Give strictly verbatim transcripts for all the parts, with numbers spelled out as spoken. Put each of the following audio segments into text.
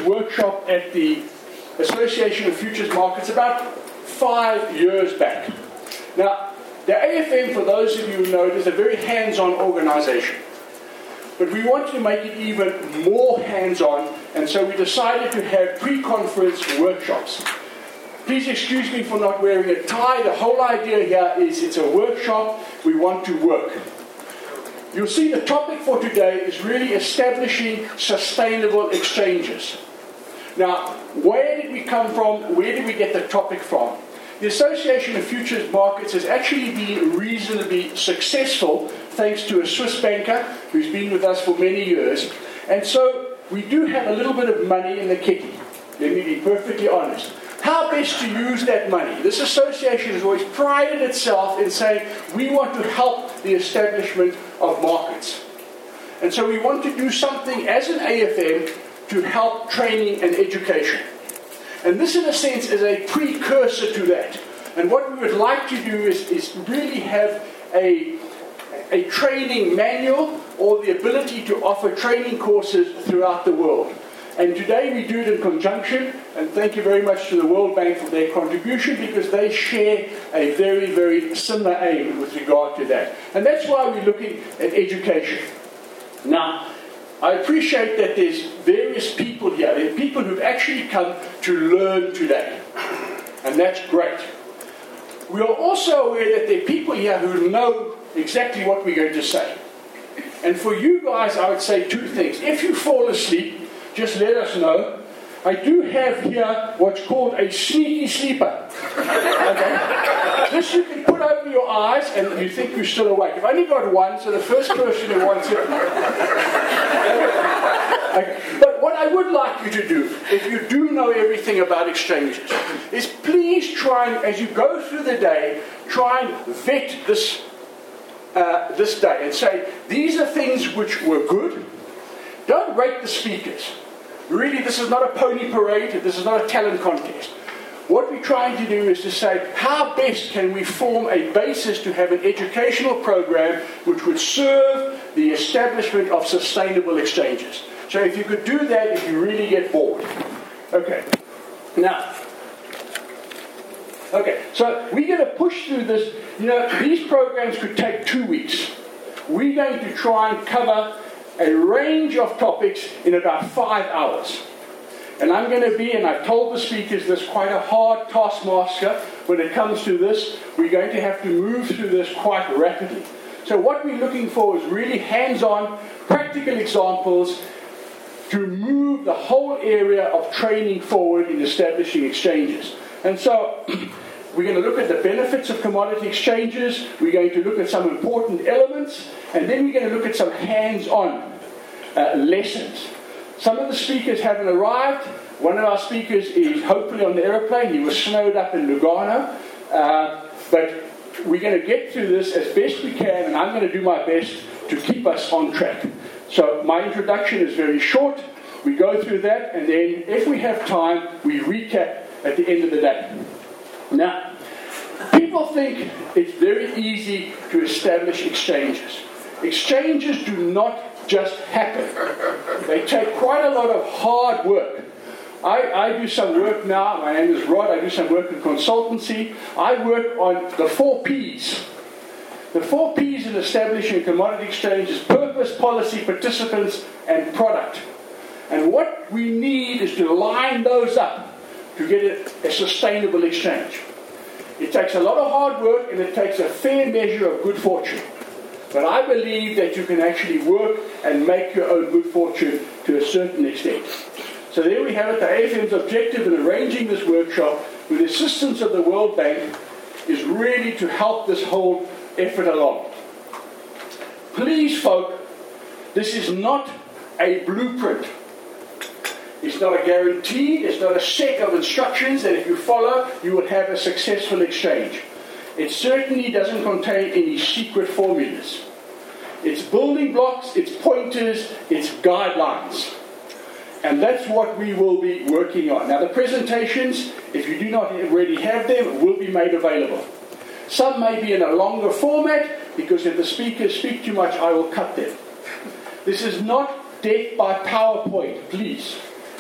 workshop at the Association of Futures Markets about five years back. Now, the A F M, for those of you who know it, is a very hands-on organization. But we want to make it even more hands-on, and so we decided to have pre-conference workshops. Please excuse me for not wearing a tie. The whole idea here is it's a workshop. We want to work. You'll see the topic for today is really establishing sustainable exchanges. Now, where did we come from? Where did we get the topic from? The Association of Futures Markets has actually been reasonably successful thanks to a Swiss banker who's been with us for many years. And so we do have a little bit of money in the kitty. Let me be perfectly honest. How best to use that money? This association has always prided itself in saying we want to help the establishment of markets. And so we want to do something as an A F M to help training and education. And this, in a sense, is a precursor to that. And what we would like to do is, is really have a, a training manual or the ability to offer training courses throughout the world. And today we do it in conjunction, and thank you very much to the World Bank for their contribution, because they share a very, very similar aim with regard to that. And that's why we're looking at education. Now, I appreciate that there's various people here. There are people who've actually come to learn today. And that's great. We are also aware that there are people here who know exactly what we're going to say. And for you guys, I would say two things. If you fall asleep, just let us know. I do have here what's called a sneaky sleeper. Okay? This you can put over your eyes and you think you're still awake. I've only got one, so the first person who wants it. Okay. But what I would like you to do, if you do know everything about exchanges, is please try and, as you go through the day, try and vet this, uh, this day and say, these are things which were good. Don't rate the speakers. Really, this is not a pony parade. This is not a talent contest. What we're trying to do is to say, how best can we form a basis to have an educational program which would serve the establishment of sustainable exchanges. So if you could do that, if you really get bored. Okay. Now, okay, so we're going to push through this. You know, these programs could take two weeks. We're going to try and cover a range of topics in about five hours. And I'm going to be, and I've told the speakers this, quite a hard taskmaster when it comes to this. We're going to have to move through this quite rapidly. So what we're looking for is really hands-on, practical examples to move the whole area of training forward in establishing exchanges. And so we're going to look at the benefits of commodity exchanges. We're going to look at some important elements. And then we're going to look at some hands-on uh, lessons. Some of the speakers haven't arrived. One of our speakers is hopefully on the aeroplane. He was snowed up in Lugano. Uh, but we're going to get through this as best we can, and I'm going to do my best to keep us on track. So my introduction is very short. We go through that, and then if we have time, we recap at the end of the day. Now, people think it's very easy to establish exchanges. Exchanges do not just happen. They take quite a lot of hard work. I, I do some work now. My name is Rod. I do some work in consultancy. I work on the four P's. The four P's in establishing a commodity exchange is purpose, policy, participants, and product. And what we need is to line those up to get a, a sustainable exchange. It takes a lot of hard work, and it takes a fair measure of good fortune. But I believe that you can actually work and make your own good fortune to a certain extent. So there we have it. The A F M's objective in arranging this workshop with the assistance of the World Bank is really to help this whole effort along. Please, folk, this is not a blueprint. It's not a guarantee. It's not a set of instructions that if you follow, you will have a successful exchange. It certainly doesn't contain any secret formulas. It's building blocks, it's pointers, it's guidelines. And that's what we will be working on. Now the presentations, if you do not already have them, will be made available. Some may be in a longer format, because if the speakers speak too much, I will cut them. This is not death by PowerPoint, please.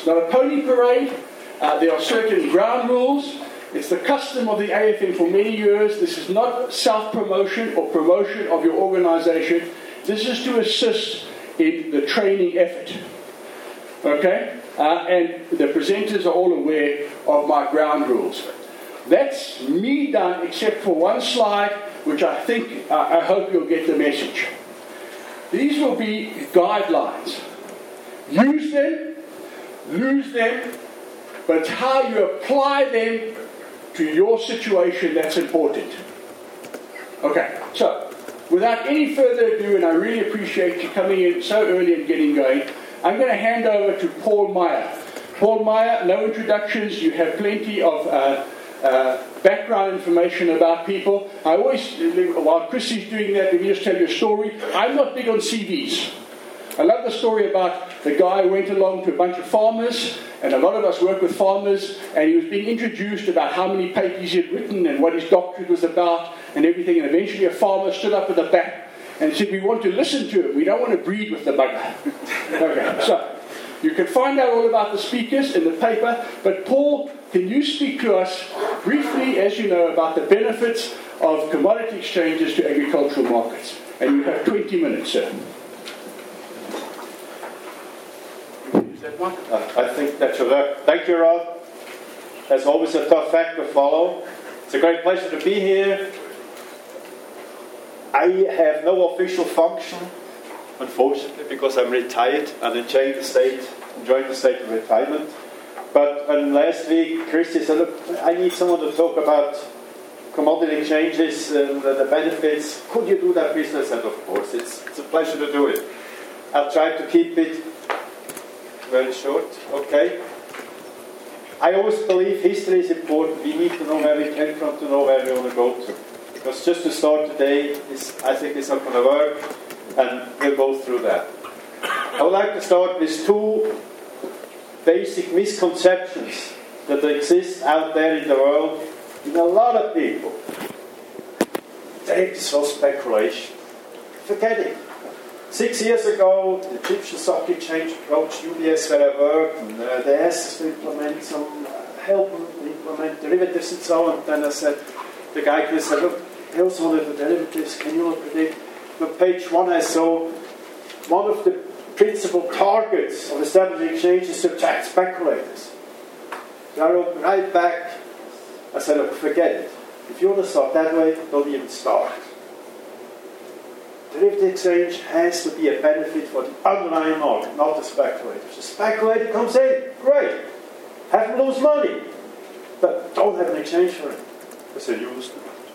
It's not a pony parade. Uh, there are certain ground rules. It's the custom of the A F M for many years. This is not self-promotion or promotion of your organization. This is to assist in the training effort. Okay? Uh, and the presenters are all aware of my ground rules. That's me done, except for one slide, which I think, uh, I hope you'll get the message. These will be guidelines. Use them, lose them, but it's how you apply them to your situation that's important. Okay, so without any further ado, and I really appreciate you coming in so early and getting going, I'm going to hand over to Paul Meyer. Paul Meyer, no introductions, you have plenty of uh, uh, background information about people. I always, while Chris is doing that, let me just tell you a story. I'm not big on C Vs. I love the story about the guy who went along to a bunch of farmers, and a lot of us work with farmers, and he was being introduced about how many papers he had written and what his doctorate was about and everything, and eventually a farmer stood up at the back and said, we want to listen to him, we don't want to breed with the bugger. Okay, so you can find out all about the speakers in the paper, but Paul, can you speak to us briefly, as you know, about the benefits of commodity exchanges to agricultural markets? And you have twenty minutes, sir. Uh, I think that should work. Thank you, Rob. As always, a tough act to follow. It's a great pleasure to be here. I have no official function, unfortunately, because I'm retired and enjoying the state, enjoying the state of retirement. But when last week Christy said, look, I need someone to talk about commodity exchanges and the benefits, could you do that business? And of course, it's, it's a pleasure to do it. I'll try to keep it very short, okay. I always believe history is important. We need to know where we came from to know where we want to go to. Because just to start today, is, I think it's not going to work, and we'll go through that. I would like to start with two basic misconceptions that exist out there in the world in a lot of people. This was speculation. Forget it. Six years ago, the Egyptian Stock Exchange approached U B S where I worked, and uh, they asked us to implement some, uh, help them implement derivatives and so on. And then I said, the guy could say, look, here's one of the derivatives, can you look at it? On page one I saw one of the principal targets of establishing exchanges is to attract speculators. So I wrote right back, I said, look, forget it. If you want to start that way, don't even start. Derivative exchange has to be a benefit for the underlying market, not the speculator. If the speculator comes in, great. Have him lose money. But don't have an exchange for it. It's a use.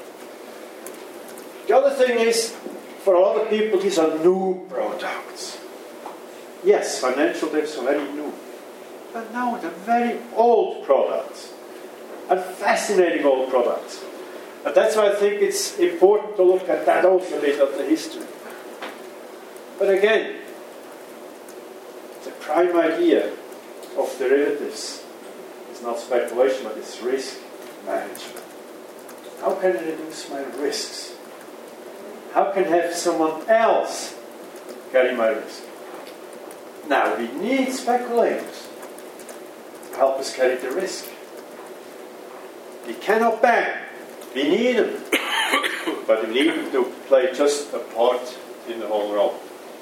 The other thing is, for a lot of people, these are new products. Yes, financial derivatives are very new. But no, they're very old products. And fascinating old products. And that's why I think it's important to look at that also a bit of the history. But again, the prime idea of derivatives is not speculation, but it's risk management. How can I reduce my risks? How can I have someone else carry my risk? Now, we need speculators to help us carry the risk. We cannot bank. We need them, but we need them to play just a part in the whole role.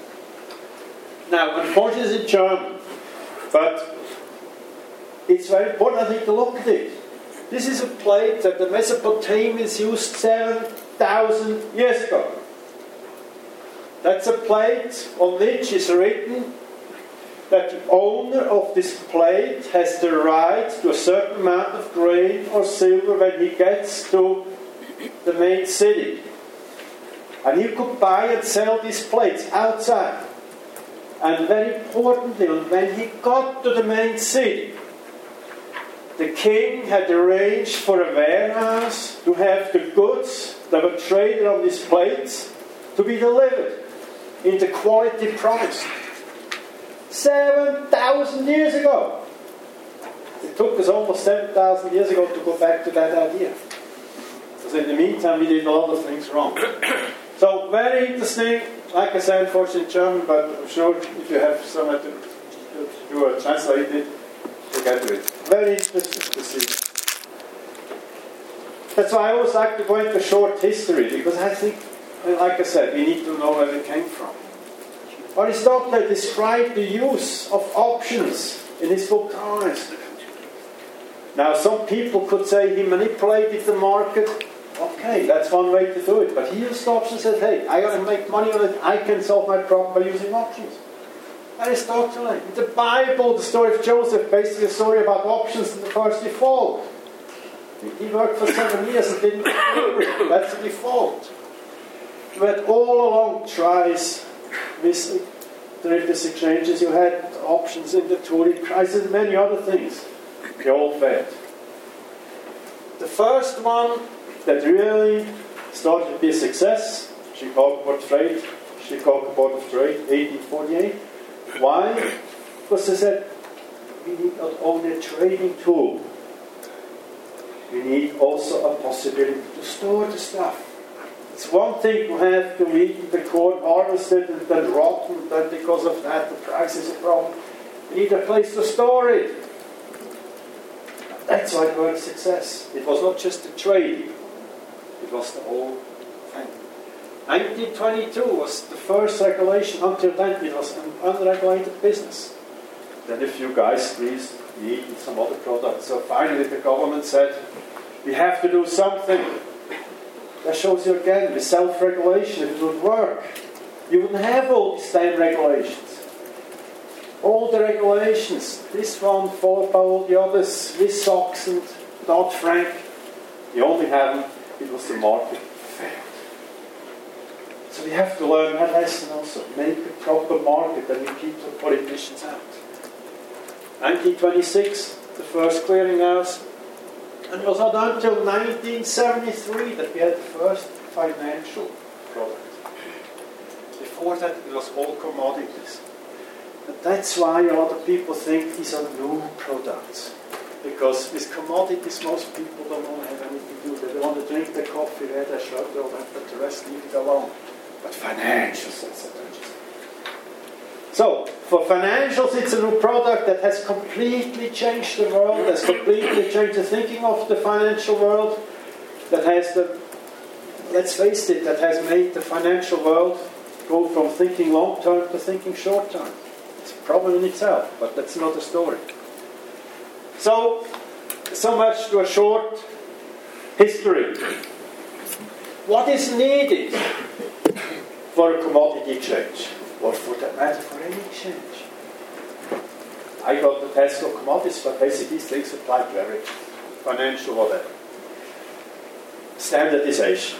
Now, unfortunately, it's in German, but it's very important, I think, to look at it. This is a plate that the Mesopotamians used seven thousand years ago. That's a plate on which is written that the owner of this plate has the right to a certain amount of grain or silver when he gets to the main city. And he could buy and sell these plates outside. And very importantly, when he got to the main city, the king had arranged for a warehouse to have the goods that were traded on these plates to be delivered in the quality promised. seven thousand years ago. It took us almost seven thousand years ago to go back to that idea. Because in the meantime, we did a lot of things wrong. So, very interesting. Like I said, unfortunately in German, but I'm sure if you have someone to, to do a translate it, together with. Very interesting to see. That's why I always like to go into short history, because I think, like I said, we need to know where we came from. Aristotle described the use of options in his book Honest. Now, some people could say he manipulated the market. Okay, that's one way to do it. But he used options and said, hey, I got to make money on it. I can solve my problem by using options. Aristotle. In the Bible, the story of Joseph, basically a story about options in the first default. He worked for seven years and didn't deliver it. That's the default. You had all along tries with derivatives exchanges. You had options in the Turing crisis and many other things. They all failed. The first one that really started to be a success, Chicago Board of Trade, Chicago Board of Trade, eighteen forty-eight. Why? Because they said, we need not only a trading tool, we need also a possibility to store the stuff. It's one thing to have to eat the corn harvested and then rotten, and then because of that the price is a problem. We need a place to store it. That's why it was a success. It was not just the trading, it was the whole thing. nineteen twenty-two was the first regulation. Until then it was an unregulated business. Then a few guys squeezed meat and some other products. So finally the government said, we have to do something. That shows you again, the self-regulation, if it would work, you wouldn't have all these same regulations. All the regulations, this one followed by all the others, Swiss Ox and Dodd-Frank, you only have them, it was the market failed. So we have to learn that lesson also. Make a proper market and we keep the politicians out. nineteen twenty-six, the first clearinghouse. And it was not until nineteen seventy-three that we had the first financial product. Before that, it was all commodities. And that's why a lot of people think these are new products. Because with commodities, most people don't want to have anything to do. They want to drink their coffee, wear their shirt, all that, but the rest leave it alone. But financials, that's a dangerous. So, for financials, it's a new product that has completely changed the world, has completely changed the thinking of the financial world, that has the, let's face it, that has made the financial world go from thinking long term to thinking short term. It's a problem in itself, but that's another story. So, so much to a short history. What is needed for a commodity exchange? Or for that matter, for any exchange. I got the test of commodities, but basically these things apply to everything. Financial, whatever. Standardization.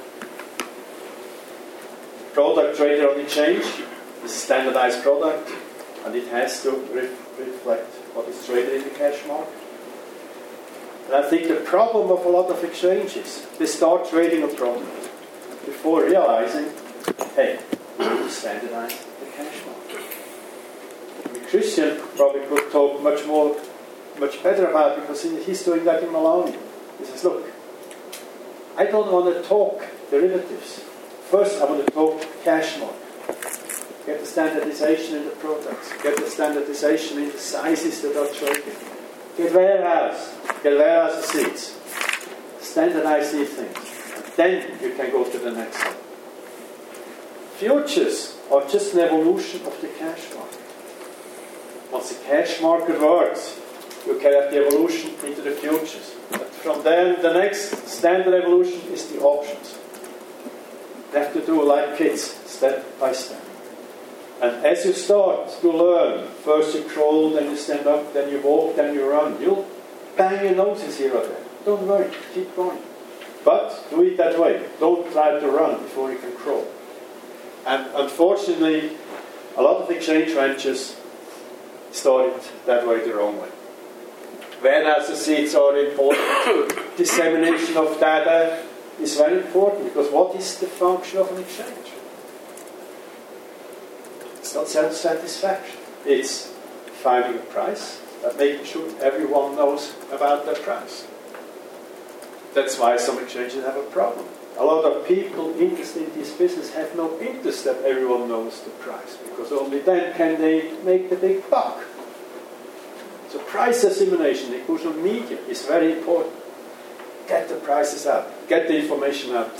Product traded on exchange is a standardized product, and it has to re- reflect what is traded in the cash market. And I think the problem of a lot of exchanges, they start trading a product before realizing, hey, we need to standardize the cash market. I mean, Christian probably could talk much more, much better about it because he's doing that in Maloney. He says, look, I don't want to talk derivatives. First, I want to talk cash market. Get the standardization in the products. Get the standardization in the sizes that are traded. Get warehouse. Get warehouse seats. Standardize these things. And then you can go to the next one. Futures are just an evolution of the cash market. Once the cash market works, you can have the evolution into the futures. But from then, the next standard evolution is the options. You have to do like kids, step by step. And as you start to learn, first you crawl, then you stand up, then you walk, then you run. You'll bang your noses here or there. Don't worry, keep going. But do it that way. Don't try to run before you can crawl. And unfortunately, a lot of exchange ranches started that way the wrong way. Warehouse seats are important. Dissemination of data is very important because what is the function of an exchange? It's not self-satisfaction. It's finding a price and making sure everyone knows about that price. That's why some exchanges have a problem. A lot of people interested in this business have no interest that everyone knows the price, because only then can they make the big buck. So Price assimilation, the crucial media, is very important. Get the prices up. Get the information out.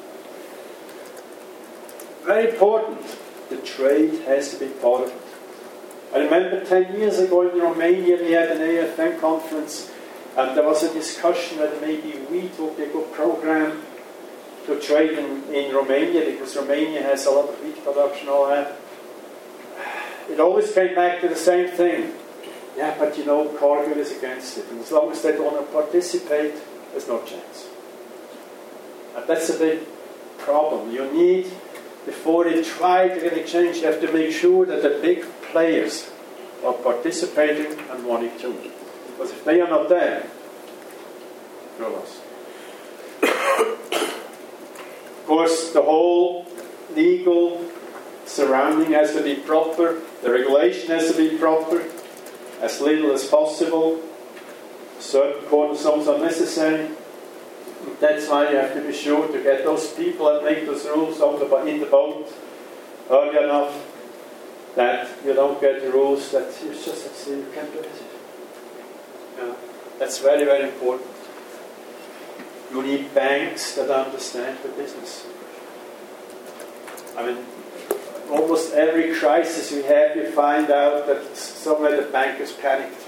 Very important. The trade has to be part of it. I remember ten years ago in Romania we had an A F M conference, and there was a discussion that maybe wheat would be a good program to trade in, in Romania, because Romania has a lot of wheat production and all that. It always came back to the same thing. Yeah, but you know, Cargill is against it, and as long as they don't want to participate, there's no chance. And that's a big problem. You need, before they try to get a change, you have to make sure that the big players are participating and wanting to. Because if they are not there, you're lost. Of course, the whole legal surrounding has to be proper, the regulation has to be proper, as little as possible. Certain cornerstones are necessary. That's why you have to be sure to get those people that make those rules on the, in the boat early enough that you don't get the rules that you just say you can't do it. Yeah. That's very, very important. You need banks that understand the business. I mean, almost every crisis we have, you find out that somewhere the bank is panicked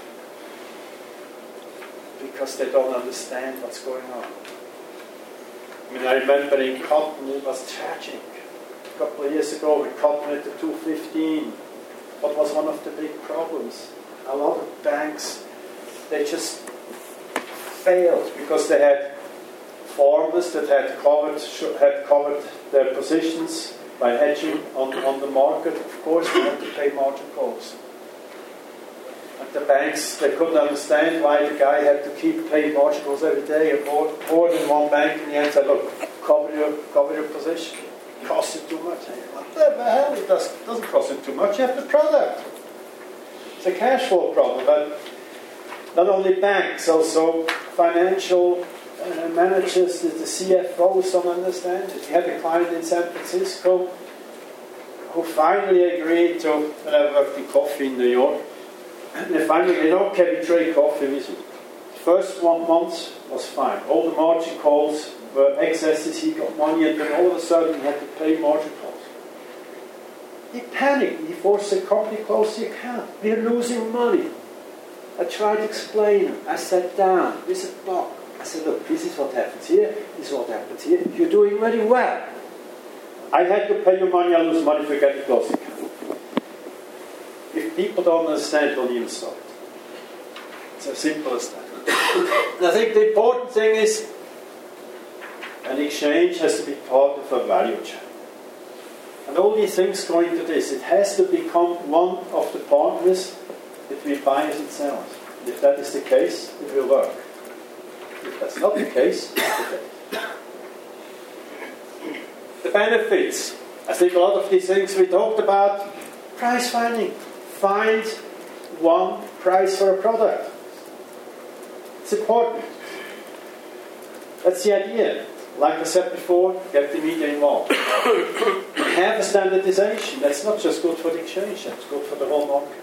because they don't understand what's going on. I mean, I remember in cotton, it was tragic. A couple of years ago, with cotton at the two fifteen, what was one of the big problems? A lot of banks, they just failed because they had farmers that had covered had covered their positions by hedging on, on the market. Of course, they had to pay margin calls. And the banks, they couldn't understand why the guy had to keep paying margin calls every day. And more, more than one bank in the end said, look, cover your, cover your position. It costs you too much. What the hell? It does, doesn't cost you too much. You have the product. It's a cash flow problem. But not only banks, also financial uh, managers, the, the C F Os don't understand it. We had a client in San Francisco who finally agreed to, when I worked in coffee in New York, and they finally said, okay, we trade coffee with you. First one month was fine. All the margin calls were excesses, he got money, and then all of a sudden he had to pay margin calls. He panicked. He forced the company close. You can't. We're losing money. I tried to explain him. I sat down. We said, look. I said, look, this is what happens here. This is what happens here. You're doing very well. I had to pay you money. I lose money if you get the closing account. If people don't understand, don't even start. It's as simple as that. And I think the important thing is an exchange has to be part of a value chain. And all these things go into this. It has to become one of the partners between buyers and sellers. And if that is the case, it will work. If that's not the case, it's okay. The benefits. I think a lot of these things we talked about. Price finding. Find one price for a product. It's important. That's the idea. Like I said before, get the media involved. Have a standardization. That's not just good for the exchange, that's good for the whole market.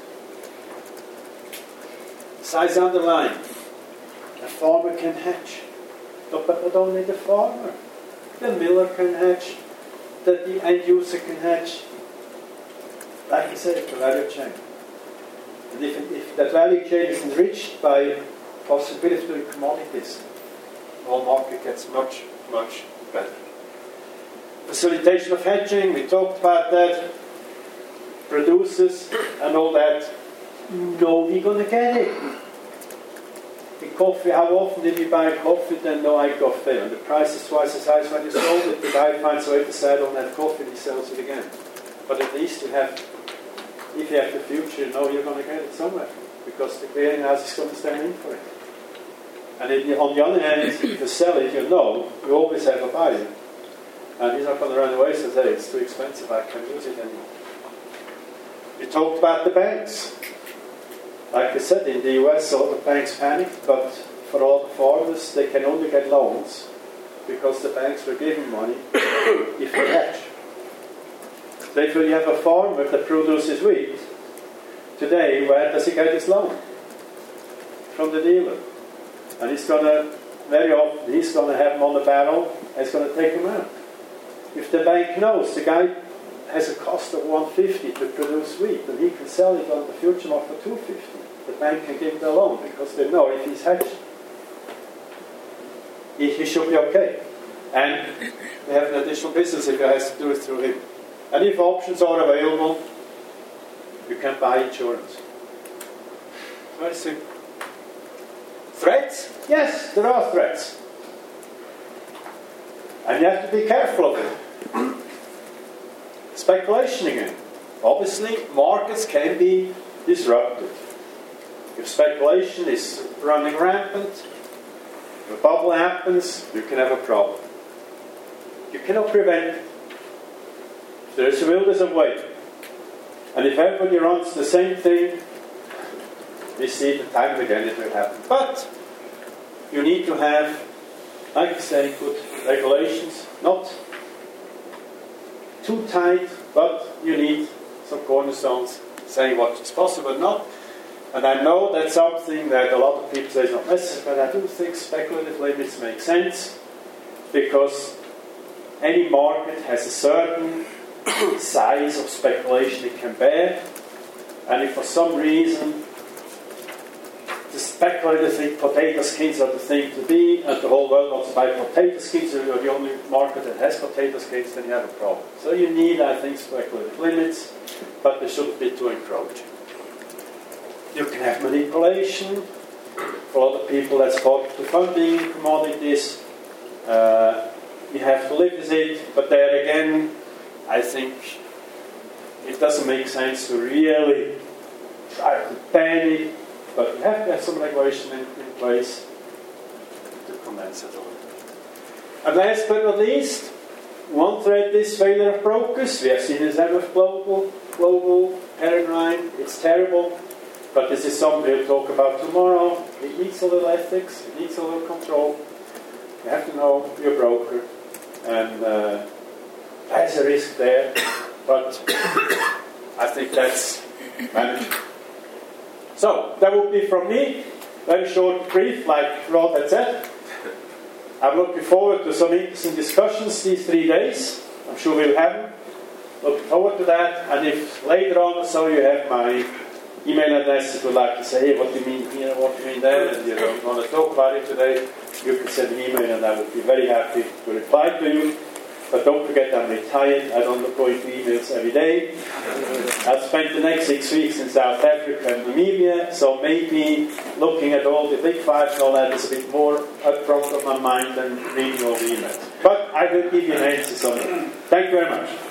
Size underline. A farmer can hedge. But not only the farmer. The miller can hedge. The, the end user can hedge. Like I said, the value chain. And if, if that value chain is enriched by possibility of commodities, the whole market gets much, much better. Facilitation of hedging, we talked about that. Producers and all that. No, we're going to get it. In coffee, how often did we buy coffee? Then no, I got fail. And the price is twice as high as when you sold it. The guy finds a way to say I don't have coffee and he sells it again. But at least you have, if you have the future, you know you're going to get it somewhere. Because the clearinghouse is going to stand in for it. And if you, on the other hand, if you sell it, you know, you always have a buyer. And he's not going to run away and say, hey, it's too expensive, I can't use it anymore. We talked about the banks. Like I said, in the U S, all the banks panicked, but for all the farmers, they can only get loans because the banks were giving money if they hedge. So if you have a farmer that produces wheat, today, where does he get his loan? from the dealer. And he's going to, very often, he's going to have them on the barrel and he's going to take them out. If the bank knows the guy has a cost of one hundred fifty to produce wheat and he can sell it on the future market for two hundred fifty, the bank can give him the loan because they know if he's hedged, he, he should be okay. And they have an additional business if he has to do it through him. And if options are available, you can buy insurance. Very simple. Threats? Yes, there are threats. And you have to be careful of it. Speculation again. Obviously, markets can be disrupted. If speculation is running rampant, if a bubble happens, you can have a problem. You cannot prevent it. If there is a will, there's a way. And if everybody runs the same thing, we see the time and again it will happen. But you need to have, like I say, good regulations. Not too tight, but you need some cornerstones saying what is possible or not. And I know that's something that a lot of people say is not necessary, but I do think speculative limits make sense because any market has a certain size of speculation it can bear, and if for some reason the speculators think potato skins are the thing to be, and the whole world wants to buy potato skins, and you're the only market that has potato skins, then you have a problem. So you need, I think, speculative limits, but they shouldn't be too encroaching. You can have manipulation. For a lot of people, that's part of the funding commodities. Uh, you have to live with it, but there again, I think it doesn't make sense to really try to ban it, but you have to have some regulation in, in place to condense it all. And last but not least, one threat is failure of brokers. We have seen this M F Global, Global, Peregrine. It's terrible, but this is something we'll talk about tomorrow. It needs a little ethics, it needs a little control. You have to know your broker, and uh, there's a risk there, but I think that's manageable. So, that would be from me. Very short, brief, like Rod had said. I'm looking forward to some interesting discussions these three days. I'm sure we'll have them. Looking forward to that. And if later on or so you have my email address, if you would like to say, hey, what do you mean here, what do you mean there, and you don't want to talk about it today, you can send an email and I would be very happy to reply to you. But don't forget, I'm retired. I don't go into emails every day. I've spent the next six weeks in South Africa and Namibia, so maybe looking at all the big fives and all that is a bit more up front of my mind than reading all the emails. But I will give you an answer sometime. Thank you very much.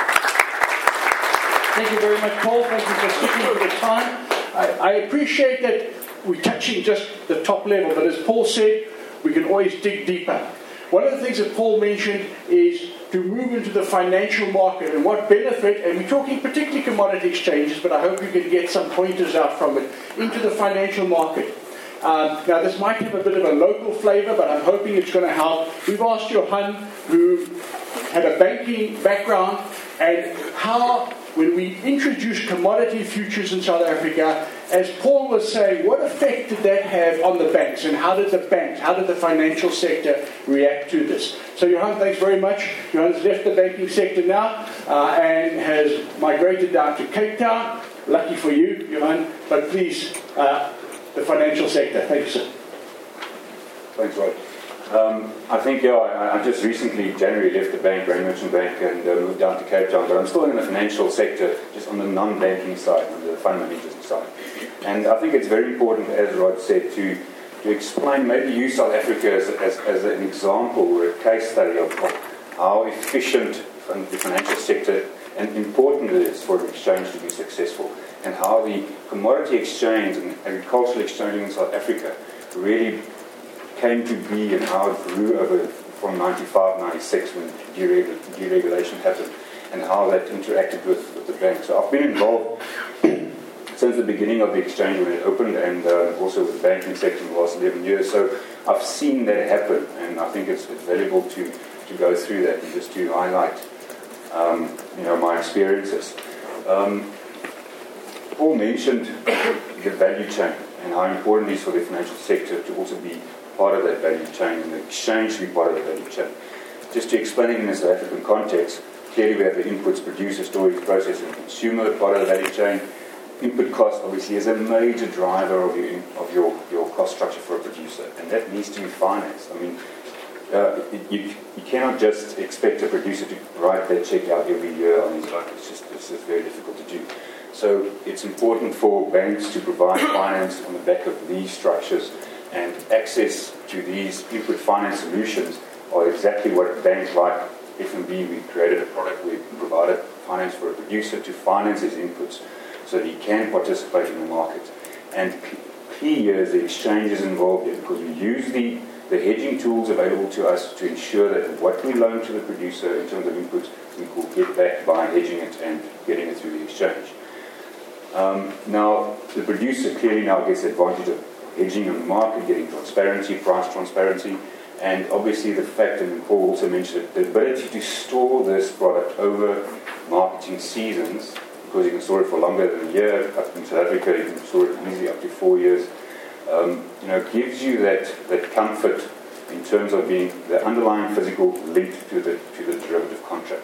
Thank you very much, Paul. Thank you for sticking to the time. I, I appreciate that we're touching just the top level, but as Paul said, we can always dig deeper. One of the things that Paul mentioned is to move into the financial market and what benefit, and we're talking particularly commodity exchanges, but I hope you can get some pointers out from it, into the financial market. Um, now this might have a bit of a local flavour, but I'm hoping it's going to help. We've asked Johan, who had a banking background, and how, when we introduced commodity futures in South Africa, as Paul was saying, what effect did that have on the banks, and how did the banks, how did the financial sector react to this? So Johan, thanks very much. Johan's left the banking sector now uh, and has migrated down to Cape Town. Lucky for you, Johan, but please, uh, the financial sector. Thank you, sir. Thanks, Rod. Um, I think, yeah, I, I just recently, January, left the bank, Grain Merchant Bank, and uh, moved down to Cape Town, but I'm still in the financial sector, just on the non-banking side, on the fund management side. And I think it's very important, as Rod said, to to explain, maybe use South Africa as, as, as an example or a case study of, of how efficient the financial sector and important it is for an exchange to be successful, and how the commodity exchange and agricultural exchange in South Africa really came to be, and how it grew over from ninety-five, ninety-six when dereg- deregulation happened, and how that interacted with, with the bank. So I've been involved since the beginning of the exchange when it opened, and uh, also with the banking sector in the last eleven years. So I've seen that happen, and I think it's, it's valuable to, to go through that and just to highlight um, you know, my experiences. Um, Paul mentioned the value chain. and how important it is for the financial sector to also be part of that value chain and the exchange to be part of the value chain. Just to explain it in a South African context, clearly we have the inputs, producer, storage, processor, and consumer part of the value chain. Input cost obviously is a major driver of your, of your, your cost structure for a producer, and that needs to be financed. I mean, uh, it, you, you cannot just expect a producer to write that check out every year on his own. It's just, it's just very difficult to do. So it's important for banks to provide finance on the back of these structures, and access to these input finance solutions are exactly what banks like F N B, we created a product where we provided finance for a producer to finance his inputs so that he can participate in the market. And key here is the exchanges involved here, because we use the, the hedging tools available to us to ensure that what we loan to the producer in terms of inputs, we will get back by hedging it and getting it through the exchange. Um, now, the producer clearly now gets the advantage of hedging on the market, getting transparency, price transparency, and obviously the fact, and Paul also mentioned it, the ability to store this product over marketing seasons, because you can store it for longer than a year. Up in South Africa, you can store it easily up to four years. Um, you know, gives you that, that comfort in terms of being the underlying physical link to the to the derivative contract.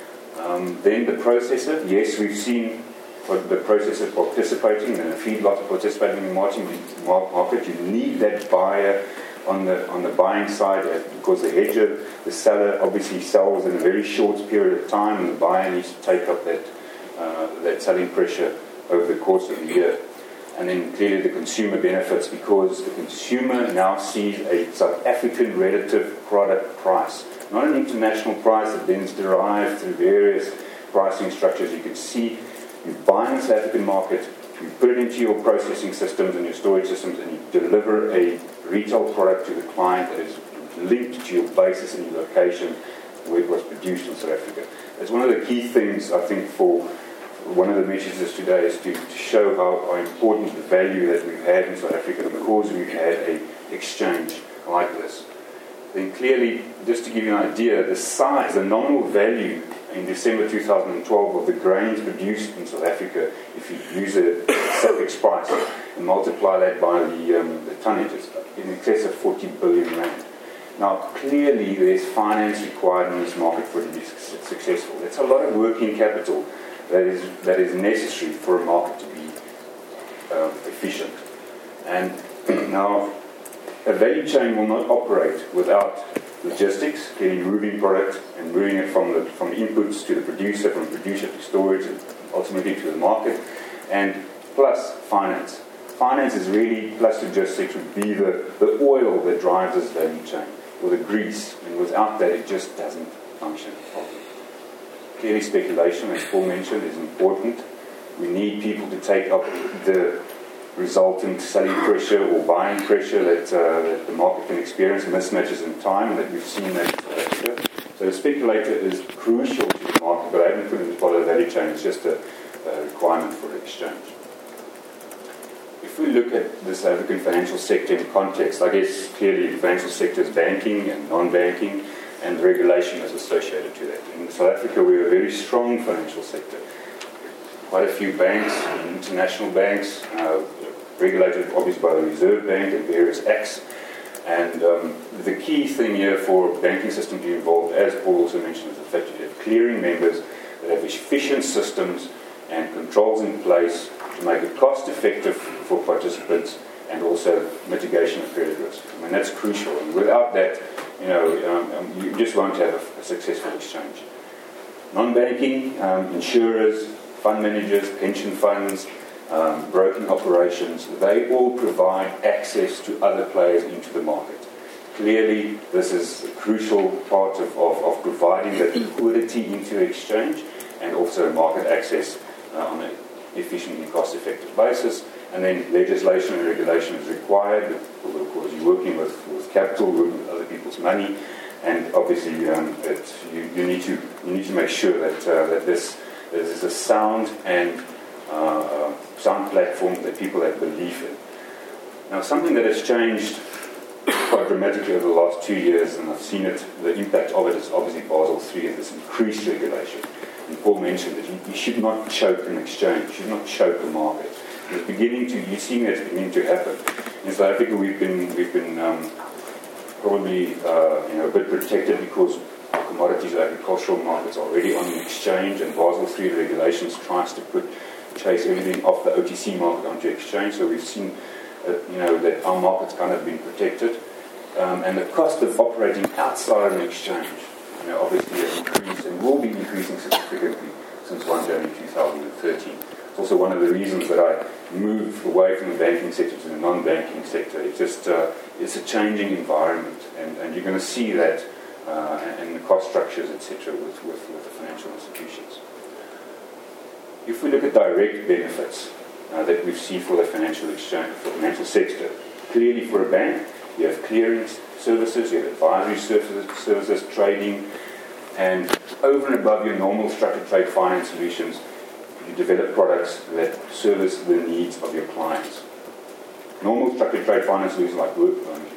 Um, then the processor, yes, we've seen what the processor participating and the feedlot participating in the market. You need that buyer on the on the buying side, because the hedger, the seller, obviously sells in a very short period of time, and the buyer needs to take up that uh, that selling pressure over the course of the year. And then clearly the consumer benefits, because the consumer now sees a South African relative product price, not an international price that then is derived through various pricing structures. You can see you buy in the South African market, you put it into your processing systems and your storage systems, and you deliver a retail product to the client that is linked to your basis and your location where it was produced in South Africa. It's one of the key things, I think, for one of the messages today is to, to show how, how important the value that we've had in South Africa, because we've had an exchange like this. Then clearly, just to give you an idea, the size, the nominal value in December two thousand twelve of the grains produced in South Africa, if you use a SAFEX price and multiply that by the, um, the tonnages, in excess of forty billion rand. Now, clearly, there's finance required in this market for it to be successful. That's a lot of working capital that is that is necessary for a market to be uh, efficient. And now, a value chain will not operate without logistics, getting moving product and moving it from the from the inputs to the producer, from the producer to storage, and ultimately to the market, and plus finance. Finance is really, plus logistics, would be the, the oil that drives this value chain, or the grease, and without that it just doesn't function properly. Clearly speculation, as Paul mentioned, is important. We need people to take up the resultant selling pressure or buying pressure that, uh, that the market can experience, mismatches in time, and that we've seen that in South Africa. So the speculator is crucial to the market, but I haven't put it as part of the value chain. It's just a, a requirement for the exchange. If we look at the South African financial sector in context, I guess clearly the financial sector is banking and non-banking, and the regulation is associated to that. In South Africa, we're a very strong financial sector. Quite a few banks, international banks, uh, regulated obviously by the Reserve Bank and various acts. And um, the key thing here for a banking system to be involved, as Paul also mentioned, is the fact that you have clearing members that have efficient systems and controls in place to make it cost effective for participants, and also mitigation of credit risk. I mean, that's crucial. And without that, you know, um, you just won't have a, a successful exchange. Non-banking, um, insurers, fund managers, pension funds, um, broking operations, they all provide access to other players into the market. Clearly, this is a crucial part of, of, of providing that liquidity into the exchange, and also market access uh, on an efficient and cost-effective basis. And then legislation and regulation is required, because of course you're working with, with capital, working with other people's money, and obviously um, it, you, you need to you need to make sure that uh, that this, this is a sound and uh, sound platform that people have belief in. Now, something that has changed quite dramatically over the last two years, and I've seen it, the impact of it is obviously Basel three and this increased regulation. And Paul mentioned that you, you should not choke an exchange, you should not choke a market. It's beginning to, you're seeing it's beginning to happen. In South Africa, we've been, we've been um, probably uh, you know, a bit protected because our commodities, our agricultural markets are already on the exchange, and Basel three regulations tries to put chase everything off the O T C market onto exchange. So we've seen uh, you know, that our market's kind of been protected. Um, and the cost of operating outside an exchange, you know, obviously has increased and will be increasing significantly since first of January two thousand thirteen. It's also one of the reasons that I moved away from the banking sector to the non-banking sector. It's just uh, it's a changing environment, and, and you're going to see that uh, and the cost structures, et cetera, with, with, with the financial institutions. If we look at direct benefits uh, that we see for the financial exchange, for the financial sector, clearly for a bank, you have clearing services, you have advisory services, services, trading, and over and above your normal structured trade finance solutions, you develop products that service the needs of your clients. Normal structured trade finance solutions like work,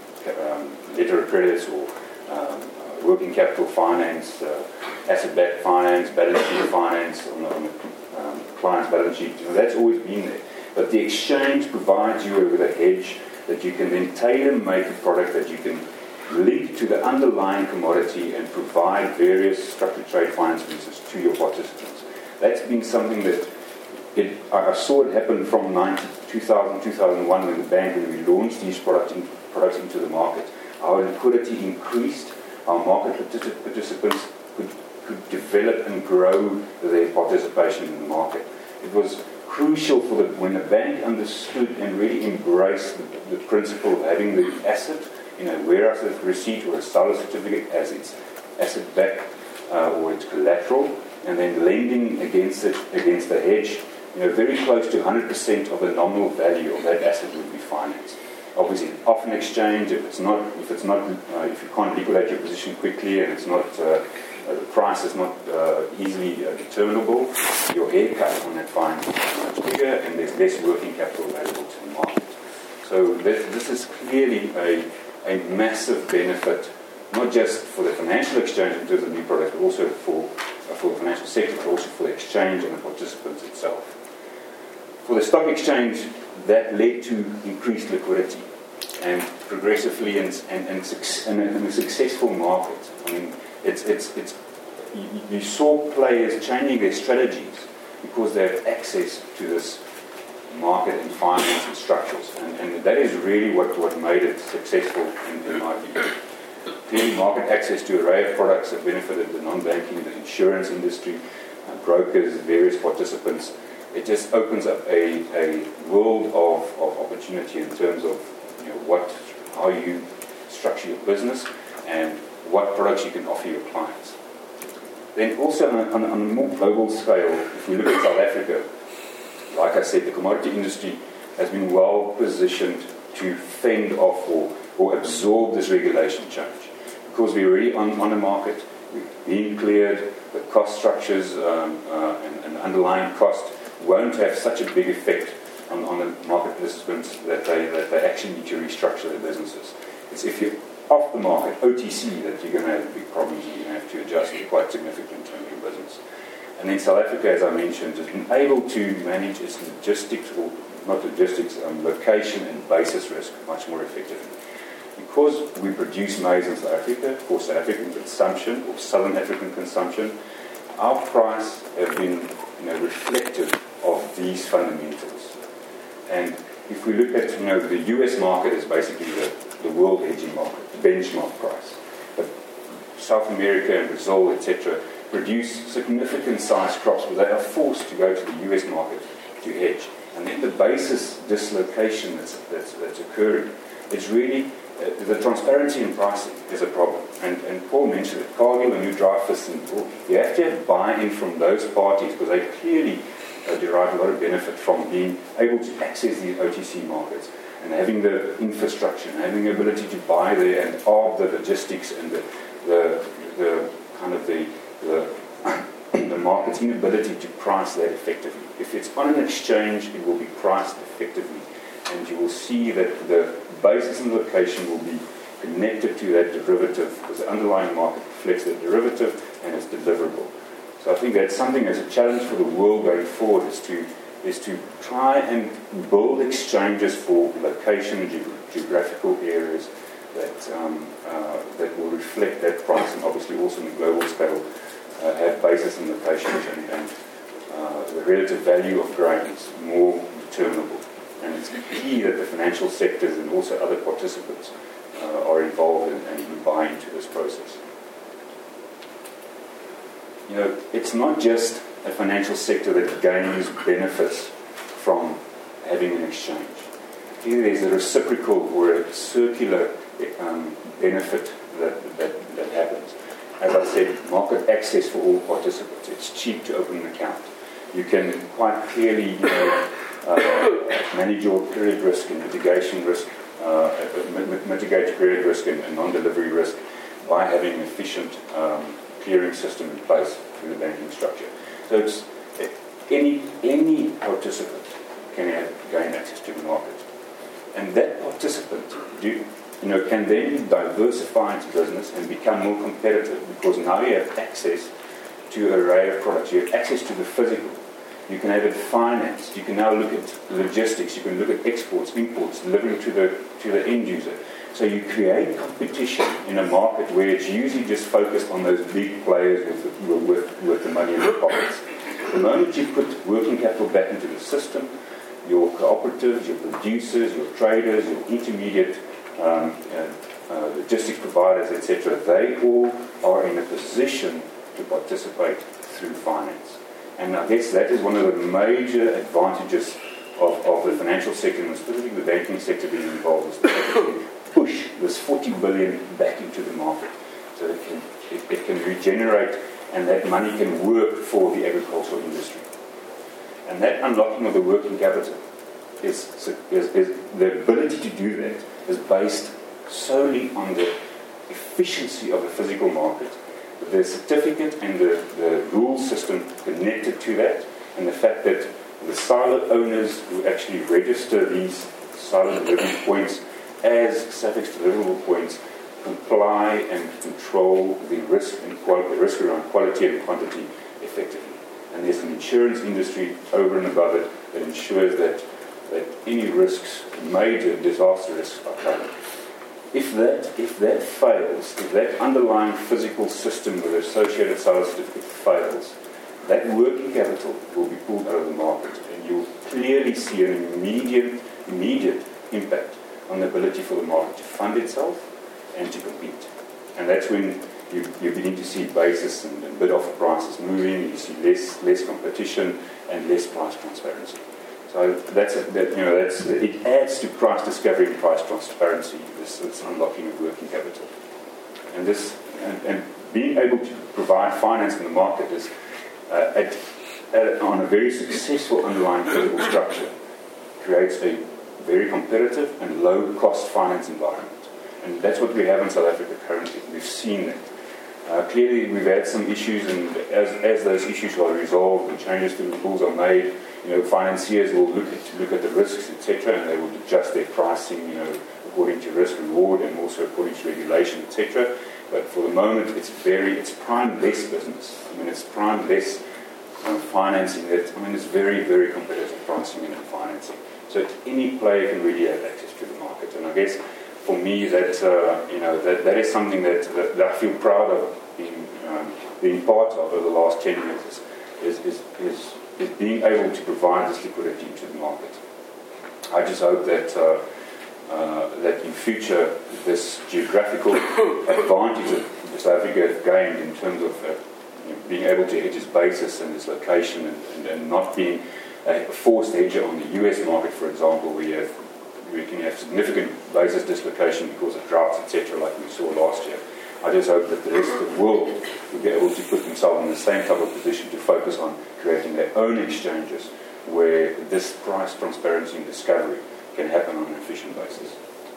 um, letter of credits or um, working capital finance, uh, asset-backed finance, balance sheet finance on the, on the um, client's balance sheet, you know, that's always been there. But the exchange provides you with a hedge that you can then tailor-make a product that you can link to the underlying commodity and provide various structured trade finance solutions to your participants. That's been something that it, I saw it happen from two thousand, two thousand one when the bank, when we launched these products, in, products into the market. Our liquidity increased, our market participants could, could develop and grow their participation in the market. It was crucial for the, when the bank understood and really embraced the, the principle of having the asset, you know, warehouse receipt or a seller certificate as its asset back uh, or its collateral, and then lending against it, against the hedge, you know, very close to one hundred percent of the nominal value of that asset would be financed. Obviously, off an exchange, if it's not, if it's not, uh, if you can't liquidate your position quickly and it's not, uh, uh, the price is not uh, easily uh, determinable, your haircut on that finance is much bigger, and there's less working capital available to the market. So this, this is clearly a a massive benefit, not just for the financial exchange in terms of new products, but also for, uh, for the financial sector, but also for the exchange and the participants itself. For the stock exchange, that led to increased liquidity and progressively and, and, and, and, a, and a successful market. I mean, it's, it's, it's, you, you saw players changing their strategies because they have access to this market and finance and structures, and, and that is really what, what made it successful in, in my view. Clearly, market access to an array of products that benefited the non-banking, the insurance industry, uh, brokers, various participants. It just opens up a, a world of, of opportunity in terms of, you know, what, how you structure your business and what products you can offer your clients. Then also on a, on a, on a more global scale, if we look at South Africa, like I said, the commodity industry has been well positioned to fend off or, or absorb this regulation change. Because we're already on, on the market, we've been cleared, the cost structures um, uh, and, and underlying cost won't have such a big effect on, on the market participants that they, that they actually need to restructure their businesses. It's if you're off the market, O T C, that you're going to have big problems and you're going to have to adjust quite significantly in your business. And then South Africa, as I mentioned, has been able to manage its logistics, or not logistics, um, location and basis risk much more effectively. Because we produce maize in South Africa for South African consumption or Southern African consumption, our price has been, you know, reflective of these fundamentals. And if we look at, you know, the U S market is basically the, the world hedging market, the benchmark price. But South America and Brazil, et cetera, produce significant size crops, but they are forced to go to the U S market to hedge. And then the basis dislocation that's, that's, that's occurring, it's really, uh, the transparency in pricing is a problem. And, and Paul mentioned it, Cargill and New Dreyfus, and you have to have buy-in from those parties because they clearly uh, derive a lot of benefit from being able to access these O T C markets and having the infrastructure and having the ability to buy there and of the logistics and the, the, the kind of the The, the market's inability to price that effectively. If it's on an exchange, it will be priced effectively, and you will see that the basis and location will be connected to that derivative because the underlying market reflects that derivative and it's deliverable. So I think that's something as a challenge for the world going forward is to is to try and build exchanges for location, ge- geographical areas that um, uh, that will reflect that price, and obviously also in the global scale uh, have basis and locations, and, and uh, the relative value of grain is more determinable. And it's key that the financial sectors and also other participants uh, are involved in, and buy into this process. You know, it's not just a financial sector that gains benefits from having an exchange. Here there's a reciprocal or a circular um, benefit that, that, that happens. As I said, market access for all participants. It's cheap to open an account. You can quite clearly, you know, uh, manage your credit risk and mitigation risk, uh, mitigate credit risk and, and non-delivery risk by having an efficient um, clearing system in place through the banking structure. So it's any any participant can have, gain access to the market, and that participant do, you know can then diversify its business and become more competitive, because now you have access to an array of products. You have access to the physical. You can have it financed. You can now look at logistics. You can look at exports, imports, delivering to the to the end user. So you create competition in a market where it's usually just focused on those big players with the, with, with the money in their pockets. The moment you put working capital back into the system, your cooperatives, your producers, your traders, your intermediate um, uh, uh, logistics providers, et cetera, they all are in a position to participate through finance. And I guess that is one of the major advantages of, of the financial sector, and specifically the banking sector being involved, is to push this forty billion back into the market so it can, it, it can regenerate, and that money can work for the agricultural industry. And that unlocking of the working capital is, is, is the ability to do that is based solely on the efficiency of the physical market, the certificate and the, the rule system connected to that, and the fact that the silo owners who actually register these silo delivery points as SAFEX deliverable points comply and control the risk and quality, the risk around quality and quantity effectively. And there's an insurance industry over and above it that ensures that, that any risks, major disaster risks, are covered. If that, if that fails, if that underlying physical system with associated silo certificate fails, that working capital will be pulled out of the market, and you'll clearly see an immediate, immediate impact on the ability for the market to fund itself and to compete. And that's when you, you begin to see basis and, and bid-offer prices moving, you see less less competition and less price transparency. So that's a, that, you know that's it adds to price discovery and price transparency. This, this unlocking of working capital, and this and, and being able to provide finance in the market is uh, at, at, on a very successful underlying physical structure creates a very competitive and low-cost finance environment. And that's what we have in South Africa currently. We've seen that. Uh, clearly, we've had some issues, and as, as those issues are resolved and changes to the rules are made, you know, financiers will look at look at the risks, et cetera, and they will adjust their pricing, you know, according to risk reward and also according to regulation, et cetera. But for the moment, it's very it's prime less business. I mean, it's prime less uh, financing. It, I mean, it's very very competitive pricing and financing. So any player can really have access to the market, and I guess for me that uh, you know that, that is something that, that, that I feel proud of being um, being part of over the last ten years is is, is is being able to provide this liquidity to the market. I just hope that uh, uh, that in future this geographical advantage that South Africa has gained in terms of uh, you know, being able to hedge its basis and its location and, and, and not being a forced hedger on the U S market, for example, where you have, we can have significant basis dislocation because of droughts, et cetera, like we saw last year. I just hope that the rest of the world will be able to put themselves in the same type of position to focus on creating their own exchanges where this price transparency and discovery can happen on an efficient basis.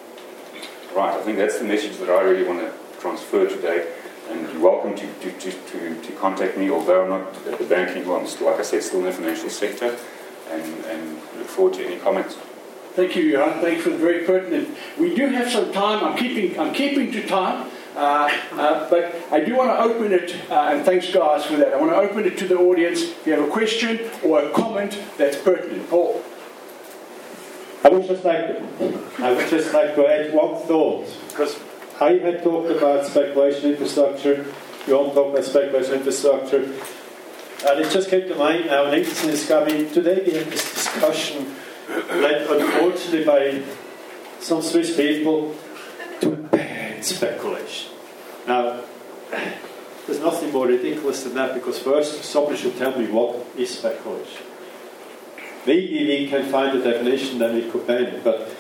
Right, I think that's the message that I really want to transfer today. And you're welcome to, to, to, to, to contact me, although I'm not at the banking level. I'm still, like I said, still in the financial sector, and, and look forward to any comments. Thank you, Johan. Thank you for the very pertinent. We do have some time. I'm keeping I'm keeping to time. Uh, uh, but I do want to open it, uh, and thanks guys for that. I want to open it to the audience if you have a question or a comment that's pertinent. Paul. I would just like to, I would just like to add one thought, because I had talked about speculation infrastructure, you all talk about speculation infrastructure, and it just came to mind now, and Nathan is coming. Today we have this discussion led unfortunately by some Swiss people to ban speculation. Now, there's nothing more ridiculous than that, because first somebody should tell me what is speculation. Maybe we can find a definition, then we could ban it. But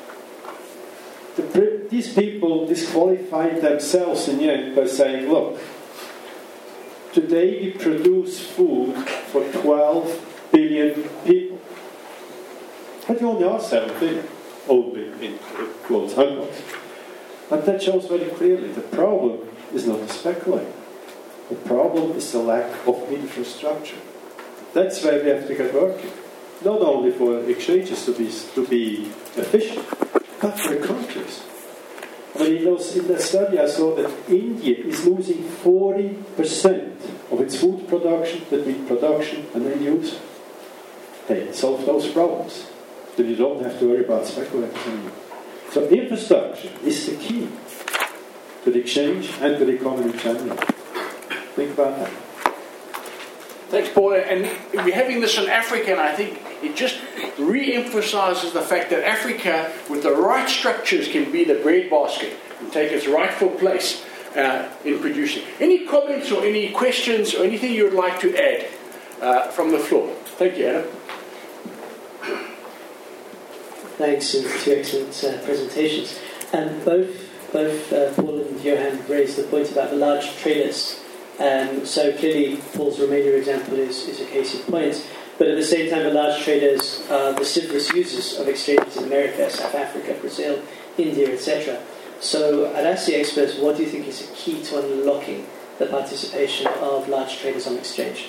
the, these people disqualified themselves in the end by saying, look, today we produce food for twelve billion people. But you only are seven billion, only in quotes, hundreds. But that shows very clearly the problem is not the speculator. The problem is the lack of infrastructure. That's where we have to get working. Not only for exchanges to be to be efficient, but for countries. I mean, in, those, in that study I saw that India is losing forty percent of its food production, that means production and end use. They solve those problems. Then you don't have to worry about speculators anymore. So infrastructure is the key to the exchange and to the economy generally. Think about that. Thanks, Paul. And we're having this in Africa, and I think it just re-emphasizes the fact that Africa, with the right structures, can be the breadbasket and take its rightful place uh, in producing. Any comments or any questions or anything you would like to add uh, from the floor? Thank you, Adam. Thanks, and two excellent uh, presentations. And both both uh, Paul and Johan raised the point about the large traders. Um, so clearly, Paul's Romania example is, is a case in point. But at the same time, the large traders are the simplest users of exchanges in America, South Africa, Brazil, India, et cetera. So I'd ask the experts, what do you think is a key to unlocking the participation of large traders on exchange?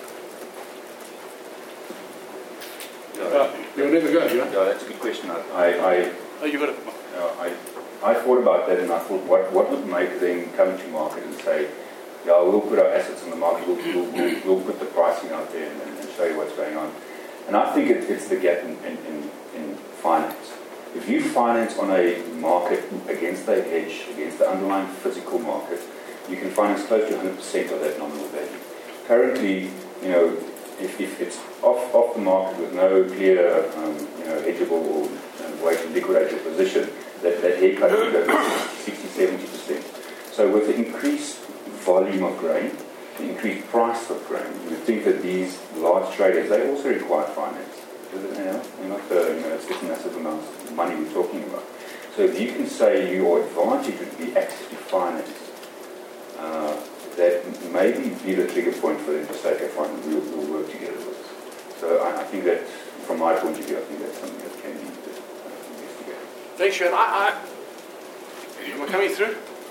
Uh, you'll never go, you know? Yeah, that's a good question. I, I, oh, you got it. Uh, I, I thought about that, and I thought, what, what would make them come to market and say, yeah, we'll put our assets on the market, we'll, we'll, we'll, we'll put the pricing out there and, and show you what's going on. And I think it, it's the gap in, in, in, in finance. If you finance on a market against a hedge, against the underlying physical market, you can finance close to one hundred percent of that nominal value. Currently, you know, if, if it's off, off the market with no clear, um, you know, hedgeable or um, way to liquidate your position, that, that haircut will go to sixty, seventy percent. So with the increased volume of grain, the increased price of grain, you would think that these large traders, they also require finance. Because, you know, you're not, uh, you know, it's just massive amounts of money we're talking about. So if you can say your advantage would be access to finance, uh, that maybe be the trigger point for them to say, okay, fine, we'll, we'll work together with this. So I, I think that, from my point of view, I think that's something that can be uh, investigated. Thanks, Sean. I, I, am I coming through?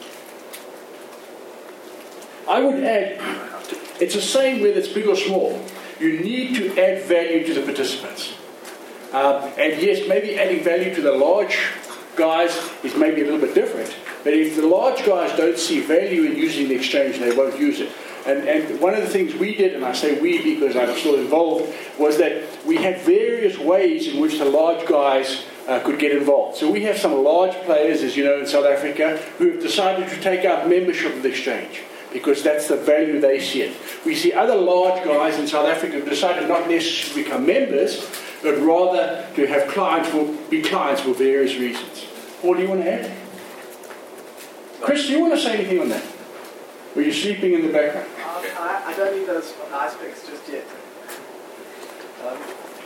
I would add, it's the same whether it's big or small. You need to add value to the participants. Uh, and yes, maybe adding value to the large guys is maybe a little bit different. But if the large guys don't see value in using the exchange, they won't use it. And, and one of the things we did, and I say we because I'm still involved, was that we had various ways in which the large guys uh, could get involved. So we have some large players, as you know, in South Africa, who have decided to take out membership of the exchange, because that's the value they see it. We see other large guys in South Africa who decided not necessarily to become members, but rather to have clients for, be clients for various reasons. Paul, do you want to add? Chris, do you want to say anything on that? Were you sleeping in the background? Um, I, I don't need those aspects just yet. Um,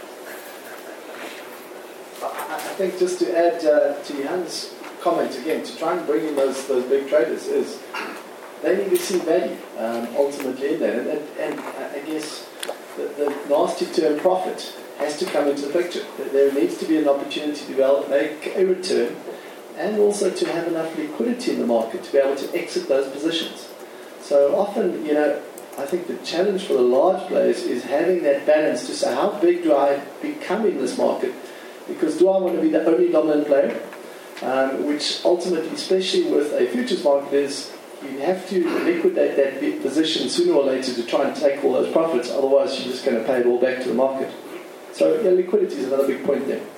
I, I think just to add uh, to Johan's comment again, to try and bring in those, those big traders is they need to see value um, ultimately in that. And, and, and I guess the, the nasty term profit has to come into the picture. There needs to be an opportunity to develop, make a return, and also to have enough liquidity in the market to be able to exit those positions. So often, you know, I think the challenge for the large players is having that balance to say, how big do I become in this market? Because do I want to be the only dominant player? um, which ultimately, especially with a futures market, is you have to liquidate that big position sooner or later to try and take all those profits. Otherwise, you're just going to pay it all back to the market. So, yeah, liquidity is another big point there.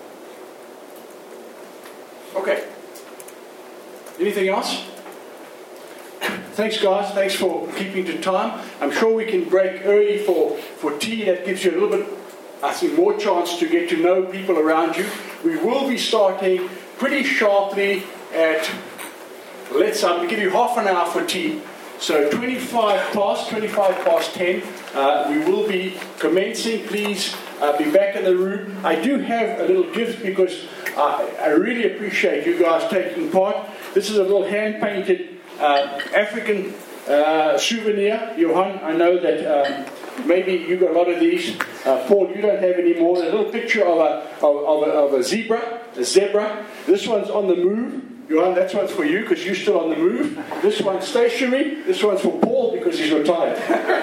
Okay. Anything else? Thanks, guys. Thanks for keeping to time. I'm sure we can break early for, for tea. That gives you a little bit, I think, more chance to get to know people around you. We will be starting pretty sharply at, let's um, give you half an hour for tea. So twenty-five past, twenty-five past ten, uh, we will be commencing. Please uh, be back in the room. I do have a little gift because uh, I really appreciate you guys taking part. This is a little hand-painted uh, African uh, souvenir. Johan, I know that um, maybe you got a lot of these. Uh, Paul, you don't have any more. A little picture of a, of, of a, of a zebra, a zebra. This one's on the move. Johan, that one's for you because you're still on the move. This one's stationary. This one's for Paul because he's retired.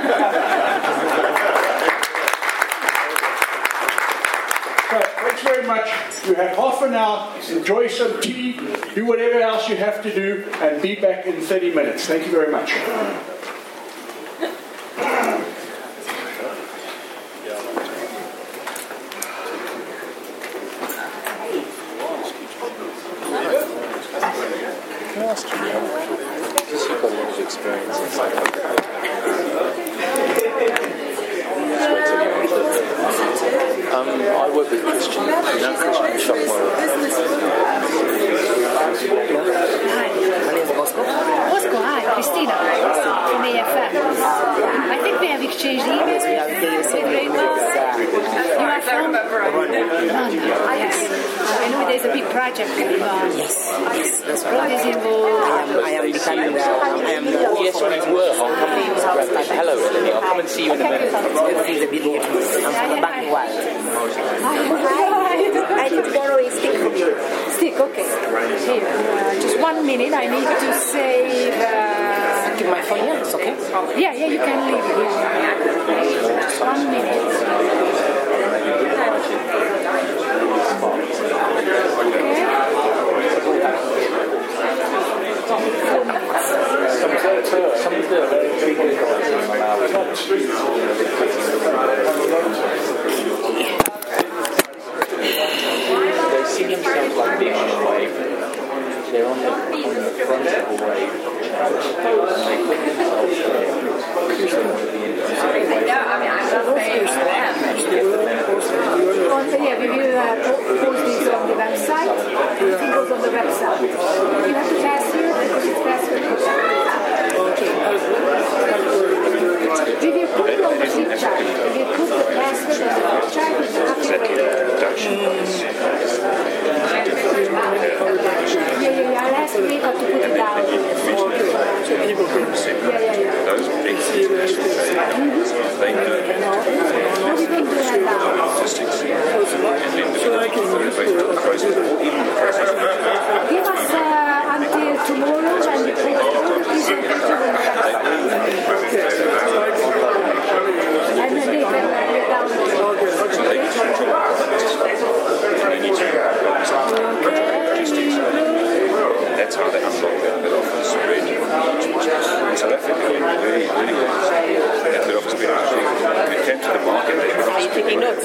So, thanks very much. You have half an hour. Enjoy some tea. Do whatever else you have to do and be back in thirty minutes. Thank you very much. Um, I work with Christian, you know, Christian Shopwell. Hi, my name is Bosco. Bosco, hi, Christina from A F M. I think we have exchanged emails. We have exchanged emails. You are from Rwanda. Yes. I know there's a big project going on. Yes, yes, that's right. What is involved? I am becoming the, I am the Yes, we were. I'll come and grab that. Hello, Eleni. I'll come and see you in a minute. This is the beginning. I'm from the back wild. I need to borrow a stick from you. Stick, okay. Here, uh, just one minute. I need to save. Uh, Keep my phone here, it's okay? yeah, yeah, you can leave it. Yeah. Just one minute. They see themselves like being on a wave. They're on the, on the front of a wave. And they put themselves there because they want to be in the wave. Yeah, we will uh, post this on the website. Everything goes on the website. You have to pass here because it's password protected. Okay. We will put it on the flip chart. We will put the password on the flip chart. Yeah, yeah, yeah. I'll ask Rita to put it down. Yeah, yeah, yeah. Those big international players, they know No, we can do that now. artistics and individual process, or even the process. Give us uh, until tomorrow and we put all the pieces into the website. And then they can uh, get down. That's how they unlock their head office really. In South Africa, really, really good. That head office been actually, we came to the market. Are you taking notes?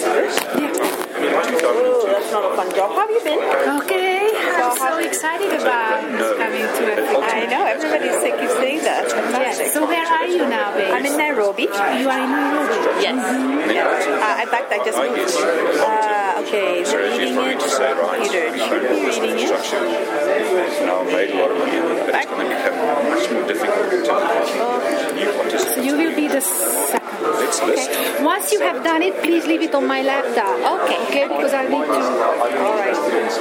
Oh, that's not a fun job. How have you been? Okay, I'm so excited about coming to Africa. I know, everybody keeps saying that. Yes. So where are you now, babe? I'm in Nairobi. You are in Nairobi? Yes. Uh, in fact, I just moved. Uh, okay, so reading it. You don't should be reading it. Now made a lot of money, but it's going to become much more difficult to new participants. So you will be the second. Let's list. Okay. Once you have done it, please leave it on my laptop. Okay. Okay, because I need to. All right.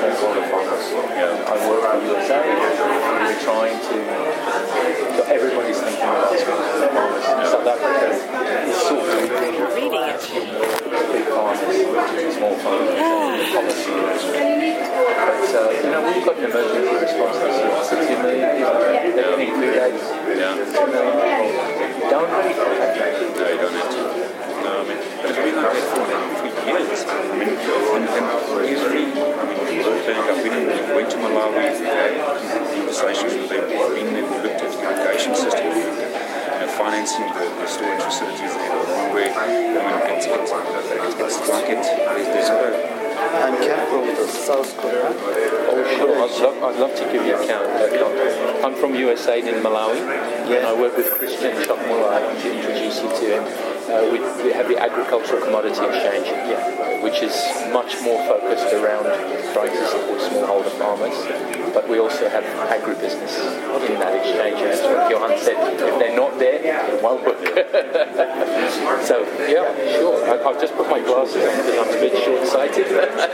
I work with U S A. We're trying to. So everybody's thinking about farmers. South Africa is sort of Reading it. big farmers, small farmers, policy. But uh, you know, we've got an emergency response this year. sixty million people. They need food aid. Yeah. two million people. Don't really contact that. No, you don't have to. No, I mean, but it's been like that for, for years. I mean, and, and usually, I mean, I've been, went to Malawi Malawi, conversations with them, been there, we looked at the irrigation system, you know, financing the, the storage facilities there, where, I mean, it's, it's, it's like it, there's, there's got a And Cameron with South Korea. Oh, sure. I'd love, I'd love to give you a count. Uh, I'm from U S A in Malawi, yeah. and I work with Christian Chokmula to introduce you to him. Uh, we, we have the agricultural commodity exchange, yeah, which is much more focused around trying to support smallholder farmers. But we also have agribusiness in that exchange. And as Johan said, if they're not there, it won't work. So, yeah, sure. I, I've just put my glasses on because I'm a bit short-sighted.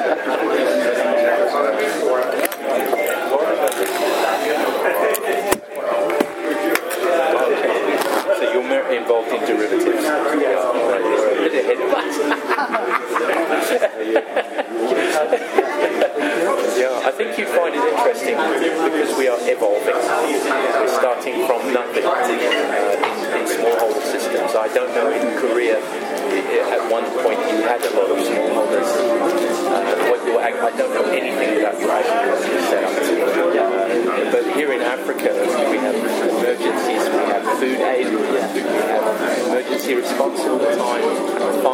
So you're more involved in derivatives. Yeah, I think you find it interesting because we are evolving. We're starting from nothing uh, in, in smallholder systems. I don't know in Korea. At one point, you had a lot of smallholders. Uh, what your ag- I don't know anything about your agricultural setup. Uh, but here in Africa, we have emergencies, we have food aid, we have emergency response all the time.